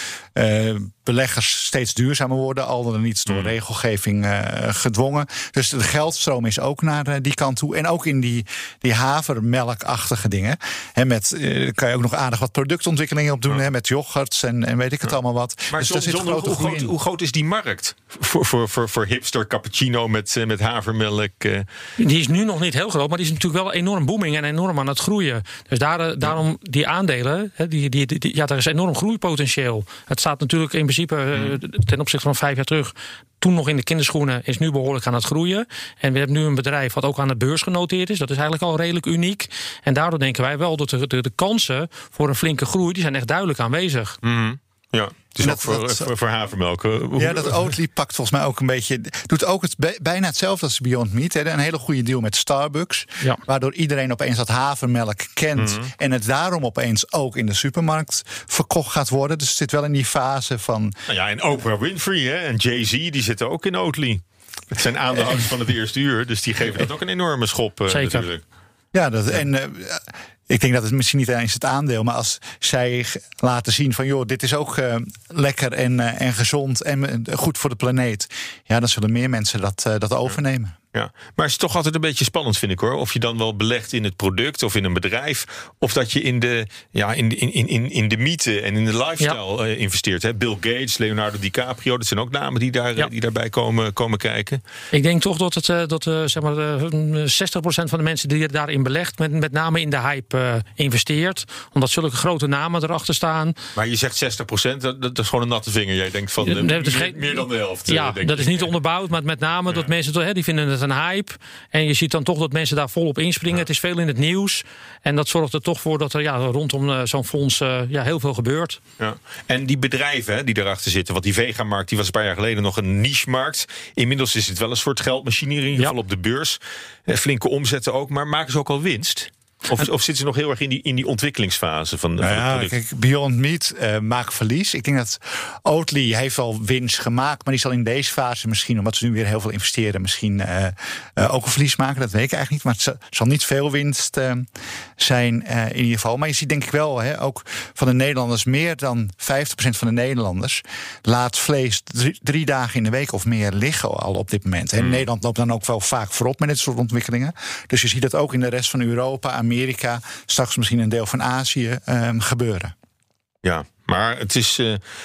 beleggers steeds duurzamer worden, al dan niet door regelgeving gedwongen. Dus de instroom is ook naar die kant toe. En ook in die havermelkachtige dingen. Kan je ook nog aardig wat productontwikkelingen op doen. Met yoghurts en weet ik het allemaal wat. Maar dus hoe groot is die markt voor hipster cappuccino met havermelk? Die is nu nog niet heel groot, maar die is natuurlijk wel enorm booming en enorm aan het groeien. Dus daarom die aandelen, daar is enorm groeipotentieel. Het staat natuurlijk in principe ten opzichte van 5 jaar terug, toen nog in de kinderschoenen, is nu behoorlijk aan het groeien. En we hebben nu een bedrijf wat ook aan de beurs genoteerd is. Dat is eigenlijk al redelijk uniek. En daardoor denken wij wel dat de kansen voor een flinke groei, die zijn echt duidelijk aanwezig. Mm-hmm. Ja, dus ook voor havermelk. Ja, dat Oatly pakt volgens mij ook een beetje, doet ook bijna hetzelfde als Beyond Meat. Een hele goede deal met Starbucks. Ja. Waardoor iedereen opeens dat havermelk kent. Mm-hmm. En het daarom opeens ook in de supermarkt verkocht gaat worden. Dus het zit wel in die fase van... Nou ja, en Oprah Winfrey en Jay-Z, die zitten ook in Oatly. Het zijn aandeelhouders van het eerste uur. Dus die geven dat ook een enorme schop. Zeker. Natuurlijk. Ja, ik denk dat het misschien niet eens het aandeel, maar als zij laten zien van joh, dit is ook lekker en gezond en goed voor de planeet, ja, dan zullen meer mensen dat overnemen. Ja, maar het is toch altijd een beetje spannend, vind ik hoor. Of je dan wel belegt in het product of in een bedrijf, of dat je in de mythe en in de lifestyle investeert. Hè? Bill Gates, Leonardo DiCaprio, dat zijn ook namen die daarbij komen kijken. Ik denk toch dat 60% van de mensen die daarin belegt, met name in de hype investeert. Omdat zulke grote namen erachter staan. Maar je zegt 60%, dat is gewoon een natte vinger. Jij denkt van meer dan de helft. Ja, dat is niet onderbouwd, maar met name dat mensen die vinden het een hype. En je ziet dan toch dat mensen daar volop inspringen. Ja. Het is veel in het nieuws. En dat zorgt er toch voor dat er rondom zo'n fonds heel veel gebeurt. Ja. En die bedrijven die erachter zitten, want die vegamarkt die was een paar jaar geleden nog een niche-markt. Inmiddels is het wel een soort geldmachine, in ieder geval op de beurs. Flinke omzetten ook, maar maken ze ook al winst? Of zitten ze nog heel erg in die ontwikkelingsfase van het product? Kijk, Beyond Meat maakt verlies. Ik denk dat Oatly heeft al winst gemaakt, maar die zal in deze fase misschien, omdat ze nu weer heel veel investeren, misschien ook een verlies maken. Dat weet ik eigenlijk niet, maar het zal niet veel winst zijn in ieder geval. Maar je ziet denk ik wel, ook van de Nederlanders, meer dan 50% van de Nederlanders laat vlees 3 dagen in de week of meer liggen al op dit moment. En Nederland loopt dan ook wel vaak voorop met dit soort ontwikkelingen. Dus je ziet dat ook in de rest van Europa, Amerika, straks misschien een deel van Azië gebeuren. Ja, maar het is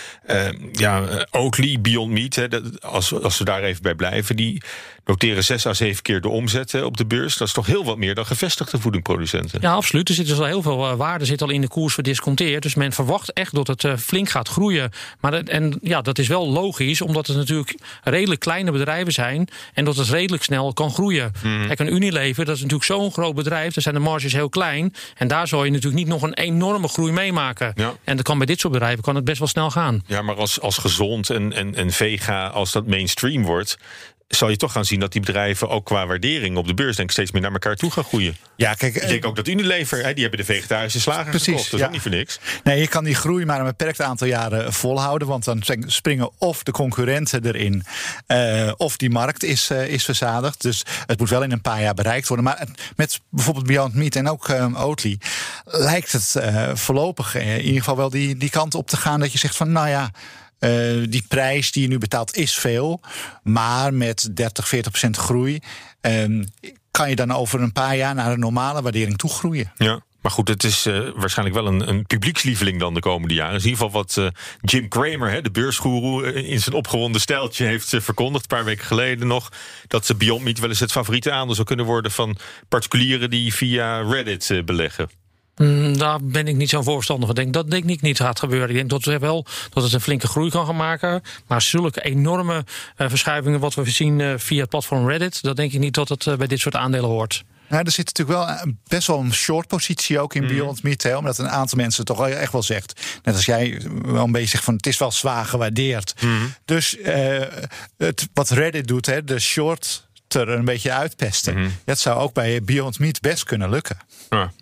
Oatly, Beyond Meat, als we daar even bij blijven, die noteren 6 à 7 keer de omzet op de beurs. Dat is toch heel wat meer dan gevestigde voedingsproducenten. Ja, absoluut. Er zit dus al heel veel waarde zit al in de koers verdisconteerd. Dus men verwacht echt dat het flink gaat groeien. Maar dat is wel logisch, omdat het natuurlijk redelijk kleine bedrijven zijn en dat het redelijk snel kan groeien. Kijk, een Unilever, dat is natuurlijk zo'n groot bedrijf. Daar zijn de marges heel klein. En daar zal je natuurlijk niet nog een enorme groei meemaken. Ja. En dat kan bij dit soort bedrijven kan het best wel snel gaan. Ja, maar als gezond en vega, als dat mainstream wordt, zal je toch gaan zien dat die bedrijven ook qua waardering op de beurs denk ik steeds meer naar elkaar toe gaan groeien. Ja, kijk, ik denk ook dat Unilever, die hebben de vegetarische slager gekocht. Dat is ook niet voor niks. Nee, je kan die groei maar een beperkt aantal jaren volhouden, want dan springen of de concurrenten erin, of die markt is verzadigd. Dus het moet wel in een paar jaar bereikt worden. Maar met bijvoorbeeld Beyond Meat en ook Oatly lijkt het voorlopig in ieder geval wel die kant op te gaan dat je zegt van, nou ja, die prijs die je nu betaalt is veel, maar met 30-40% groei kan je dan over een paar jaar naar een normale waardering toe groeien. Ja. Maar goed, het is waarschijnlijk wel een publiekslieveling dan de komende jaren. In ieder geval wat Jim Cramer, de beursgoeroe, in zijn opgewonden stijltje heeft verkondigd, een paar weken geleden nog, dat Beyond Meat wel eens het favoriete aandeel zou kunnen worden van particulieren die via Reddit beleggen. Daar ben ik niet zo'n voorstander van. Dat denk ik niet gaat gebeuren. Ik denk dat het een flinke groei kan gaan maken. Maar zulke enorme verschuivingen wat we zien via het platform Reddit, dat denk ik niet dat het bij dit soort aandelen hoort. Nou, er zit natuurlijk wel best wel een short positie ook in Beyond Meat, omdat een aantal mensen toch echt wel zegt, net als jij wel een beetje zegt van het is wel zwaar gewaardeerd. Dus wat Reddit doet, de short er een beetje uitpesten. Dat zou ook bij Beyond Meat best kunnen lukken. Ja.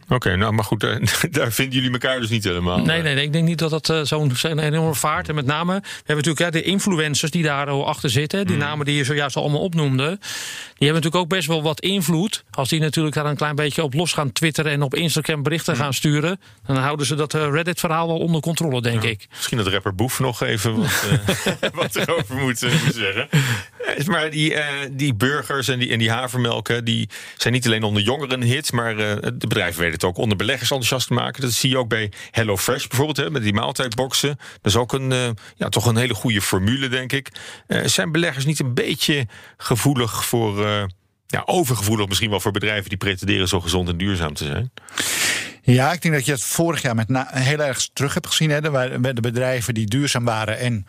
Oké, nou, maar goed, daar vinden jullie elkaar dus niet helemaal. Nee, ik denk niet dat dat zo'n enorme vaart. En met name, we hebben natuurlijk de influencers die daar achter zitten. Die namen die je zojuist allemaal opnoemde. Die hebben natuurlijk ook best wel wat invloed. Als die natuurlijk daar een klein beetje op los gaan twitteren en op Instagram berichten gaan sturen, dan houden ze dat Reddit-verhaal wel onder controle, denk ik. Misschien dat rapper Boef nog even wat erover moet zeggen. Maar die burgers en die havermelken, die zijn niet alleen onder jongeren een hit, maar de bedrijven weten het ook onder beleggers enthousiast te maken. Dat zie je ook bij HelloFresh bijvoorbeeld, met die maaltijdboxen. Dat is ook toch een hele goede formule, denk ik. Zijn beleggers niet een beetje gevoelig voor, overgevoelig misschien wel voor bedrijven die pretenderen zo gezond en duurzaam te zijn? Ja, ik denk dat je het vorig jaar heel erg terug hebt gezien. Hè, de bedrijven die duurzaam waren en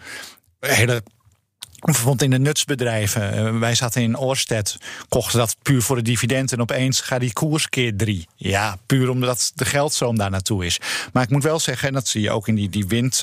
bijvoorbeeld in de nutsbedrijven. Wij zaten in Orsted, kochten dat puur voor de dividend en opeens gaat die koers keer 3. Ja, puur omdat de geldstroom daar naartoe is. Maar ik moet wel zeggen, en dat zie je ook in die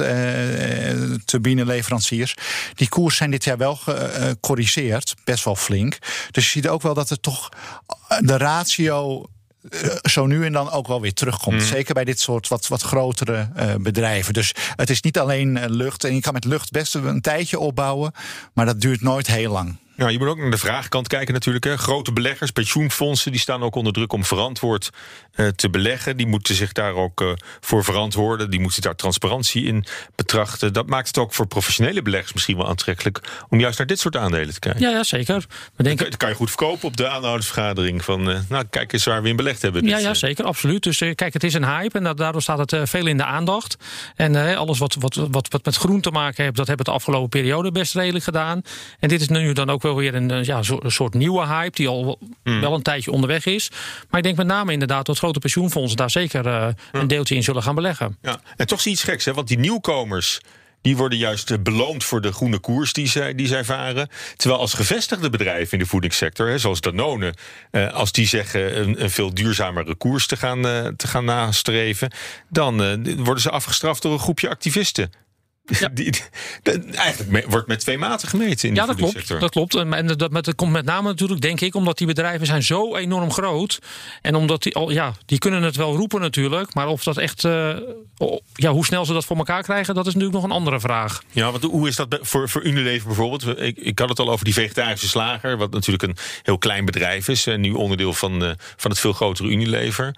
windturbineleveranciers, die koers zijn dit jaar wel gecorrigeerd, best wel flink. Dus je ziet ook wel dat er toch de ratio zo nu en dan ook wel weer terugkomt. Zeker bij dit soort wat grotere bedrijven. Dus het is niet alleen lucht. En je kan met lucht best een tijdje opbouwen, maar dat duurt nooit heel lang. Ja, je moet ook naar de vraagkant kijken natuurlijk. Hè. Grote beleggers, pensioenfondsen, die staan ook onder druk om verantwoord te beleggen. Die moeten zich daar ook voor verantwoorden. Die moeten daar transparantie in betrachten. Dat maakt het ook voor professionele beleggers misschien wel aantrekkelijk om juist naar dit soort aandelen te kijken. Ja, zeker. Dat kan je goed verkopen op de aandeelhoudersvergadering van kijk eens waar we in belegd hebben. Ja, zeker, absoluut. Dus kijk, het is een hype en daardoor staat het veel in de aandacht. En alles wat met groen te maken heeft, dat hebben we de afgelopen periode best redelijk gedaan. En dit is nu dan ook wel weer een soort nieuwe hype die al wel een tijdje onderweg is. Maar ik denk met name inderdaad dat grote pensioenfondsen daar zeker een deeltje in zullen gaan beleggen. Ja. En toch zie je iets geks, hè? Want die nieuwkomers die worden juist beloond voor de groene koers die zij varen. Terwijl als gevestigde bedrijven in de voedingssector, zoals Danone, als die zeggen een veel duurzamere koers te gaan nastreven, dan worden ze afgestraft door een groepje activisten. Ja. Eigenlijk wordt met 2 maten gemeten in de voedingssector. Dat klopt. En dat komt met name natuurlijk, denk ik, omdat die bedrijven zijn zo enorm groot. En omdat die kunnen het wel roepen natuurlijk. Maar of dat echt, hoe snel ze dat voor elkaar krijgen, dat is natuurlijk nog een andere vraag. Ja, want hoe is dat voor Unilever bijvoorbeeld? Ik had het al over die vegetarische slager, wat natuurlijk een heel klein bedrijf is. En nu onderdeel van het veel grotere Unilever.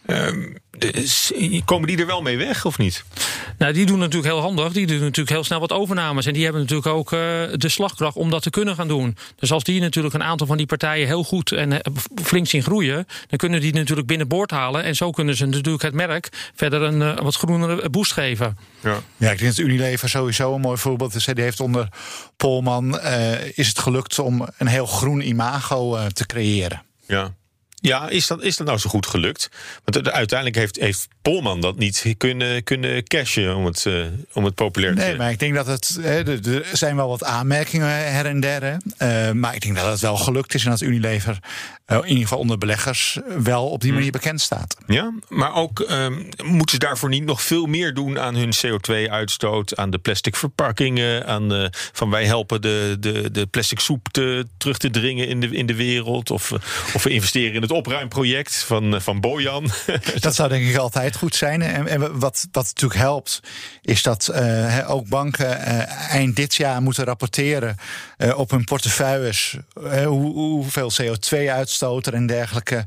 Komen die er wel mee weg of niet? Nou, die doen natuurlijk heel handig. Die doen natuurlijk heel snel wat overnames. En die hebben natuurlijk ook de slagkracht om dat te kunnen gaan doen. Dus als die natuurlijk een aantal van die partijen heel goed en flink zien groeien, dan kunnen die natuurlijk binnenboord halen. En zo kunnen ze natuurlijk het merk verder een wat groenere boost geven. Ja, ik denk dat Unilever sowieso een mooi voorbeeld is. Die heeft onder Polman is het gelukt om een heel groen imago te creëren. Ja. Ja, is dat nou zo goed gelukt? Want uiteindelijk heeft Polman dat niet kunnen cashen om het populair te zetten. Nee, maar ik denk dat er zijn wel wat aanmerkingen her en der. Maar ik denk dat het wel gelukt is en dat Unilever in ieder geval onder beleggers wel op die manier bekend staat. Ja, maar ook moeten ze daarvoor niet nog veel meer doen aan hun CO2-uitstoot, aan de plastic verpakkingen, aan van wij helpen de plastic soep terug te dringen in de wereld, of we investeren in het opruimproject van Bojan. Dat zou denk ik altijd goed zijn. En wat natuurlijk helpt, is dat ook banken eind dit jaar moeten rapporteren op hun portefeuilles hoeveel CO2-uitstoot er en dergelijke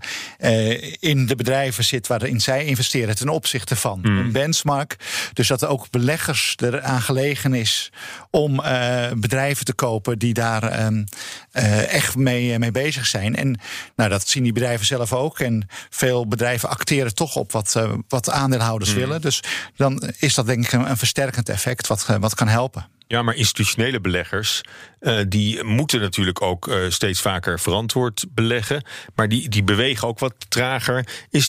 in de bedrijven zit waarin zij investeren ten opzichte van een benchmark. Dus dat ook beleggers eraan gelegen is om bedrijven te kopen die daar echt mee bezig zijn. En dat zien die bedrijven zelf ook. En veel bedrijven acteren toch op wat aandeelhouders willen. Dus dan is dat denk ik een versterkend effect wat kan helpen. Ja, maar institutionele beleggers die moeten natuurlijk ook steeds vaker verantwoord beleggen. Maar die bewegen ook wat trager. Is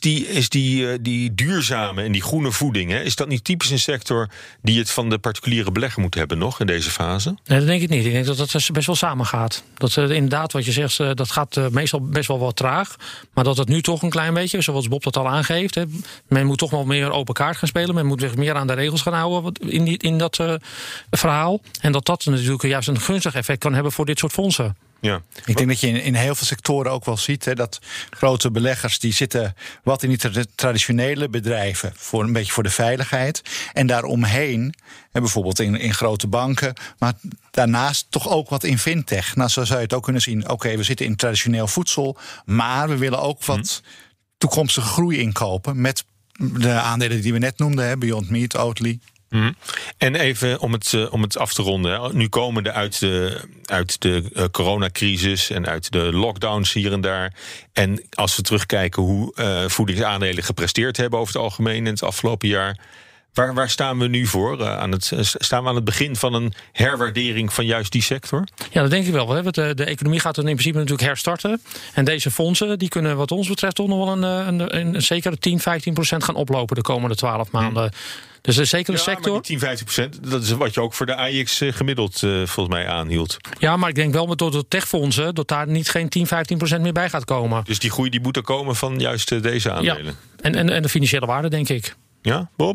die duurzame en die groene voeding, is dat niet typisch een sector die het van de particuliere belegger moet hebben nog in deze fase? Nee, dat denk ik niet. Ik denk dat dat best wel samen gaat. Dat inderdaad, wat je zegt, dat gaat meestal best wel wat traag. Maar dat het nu toch een klein beetje, zoals Bob dat al aangeeft, men moet toch wel meer open kaart gaan spelen. Men moet zich meer aan de regels gaan houden in dat verhaal. En dat natuurlijk juist een gunstig effect kan hebben voor dit soort fondsen. Ja. Ik denk dat je in heel veel sectoren ook wel ziet... Hè, dat grote beleggers die zitten wat in die traditionele bedrijven... een beetje voor de veiligheid. En daaromheen, bijvoorbeeld in grote banken... maar daarnaast toch ook wat in fintech. Nou, zo zou je het ook kunnen zien. Oké, we zitten in traditioneel voedsel... maar we willen ook wat toekomstige groei inkopen... met de aandelen die we net noemden, Beyond Meat, Oatly... En even om het af te ronden. Nu komende uit de coronacrisis en uit de lockdowns hier en daar. En als we terugkijken hoe voedingsaandelen gepresteerd hebben over het algemeen in het afgelopen jaar. Waar staan we nu voor? Staan we aan het begin van een herwaardering van juist die sector? Ja, dat denk ik wel. Want de economie gaat dan in principe natuurlijk herstarten. En deze fondsen die kunnen wat ons betreft toch nog wel een zekere 10-15% gaan oplopen de komende 12 maanden. Dus een zekere sector. Maar die 10-15%, dat is wat je ook voor de AEX gemiddeld volgens mij aanhield. Ja, maar ik denk wel door de techfondsen dat daar geen 10-15% meer bij gaat komen. Dus die groei die moet er komen van juist deze aandelen. Ja, en de financiële waarde, denk ik. Ja, Bob?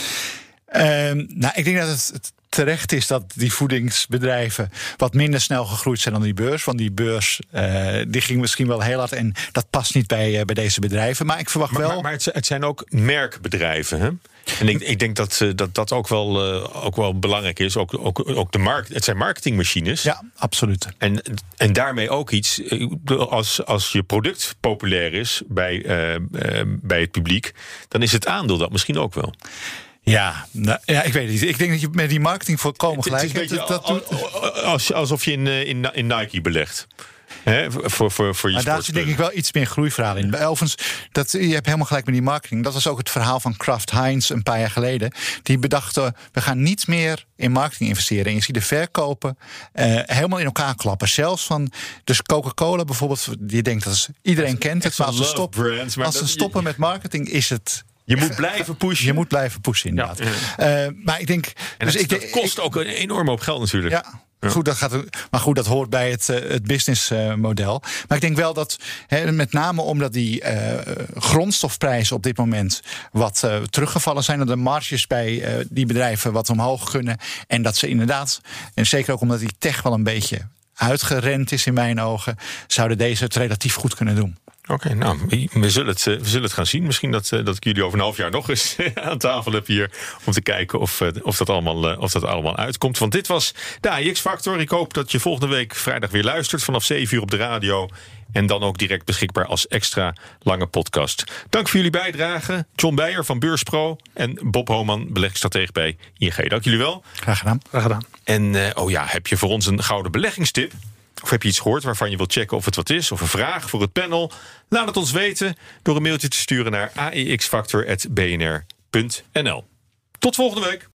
Nou, ik denk dat het terecht is dat die voedingsbedrijven wat minder snel gegroeid zijn dan die beurs. Want die beurs die ging misschien wel heel hard en dat past niet bij deze bedrijven. Maar ik verwacht wel... Maar het zijn ook merkbedrijven, hè? En ik denk dat ook wel belangrijk is. Ook de markt. Het zijn marketingmachines. Ja, absoluut. En daarmee ook iets. Als je product populair is bij het publiek, dan is het aandeel dat misschien ook wel. Ja, ik weet niet. Ik denk dat je met die marketing volkomen gelijk hebt. Alsof je in Nike belegt. Voor je maar daar zit denk ik wel iets meer groeiverhaal in. Overigens, je hebt helemaal gelijk met die marketing. Dat was ook het verhaal van Kraft Heinz een paar jaar geleden. Die bedachten, we gaan niet meer in marketing investeren. En je ziet de verkopen helemaal in elkaar klappen. Zelfs van dus Coca-Cola bijvoorbeeld. Die denkt dat iedereen kent het. Maar als ze stoppen met marketing is het... Je moet blijven pushen. Je moet blijven pushen, inderdaad. Ja. Maar ik denk... En dat kost ook een enorme hoop geld natuurlijk. Ja. Goed, dat hoort bij het businessmodel. Maar ik denk wel dat, met name omdat die grondstofprijzen op dit moment wat teruggevallen zijn, dat de marges bij die bedrijven wat omhoog kunnen. En dat ze inderdaad, en zeker ook omdat die tech wel een beetje uitgerend is in mijn ogen, zouden deze het relatief goed kunnen doen. Oké, nou, we zullen het gaan zien. Misschien dat ik jullie over een half jaar nog eens aan tafel heb hier om te kijken of dat allemaal uitkomt. Want dit was de AEX-factor. Ik hoop dat je volgende week vrijdag weer luistert vanaf 7 uur op de radio. En dan ook direct beschikbaar als extra lange podcast. Dank voor jullie bijdrage. John Beijer van Beurspro en Bob Homan, beleggingsstratege bij ING. Dank jullie wel. Graag gedaan. Graag gedaan. En heb je voor ons een gouden beleggingstip? Of heb je iets gehoord waarvan je wilt checken of het wat is? Of een vraag voor het panel? Laat het ons weten door een mailtje te sturen naar aexfactor@bnr.nl. Tot volgende week.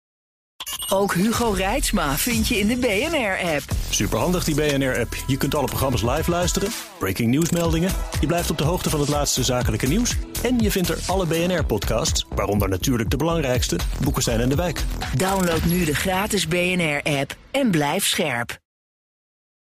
Ook Hugo Reitsma vind je in de BNR-app. Superhandig die BNR-app. Je kunt alle programma's live luisteren, breaking nieuwsmeldingen. Je blijft op de hoogte van het laatste zakelijke nieuws. En je vindt er alle BNR-podcasts, waaronder natuurlijk de belangrijkste, Boeken zijn in de wijk. Download nu de gratis BNR-app en blijf scherp.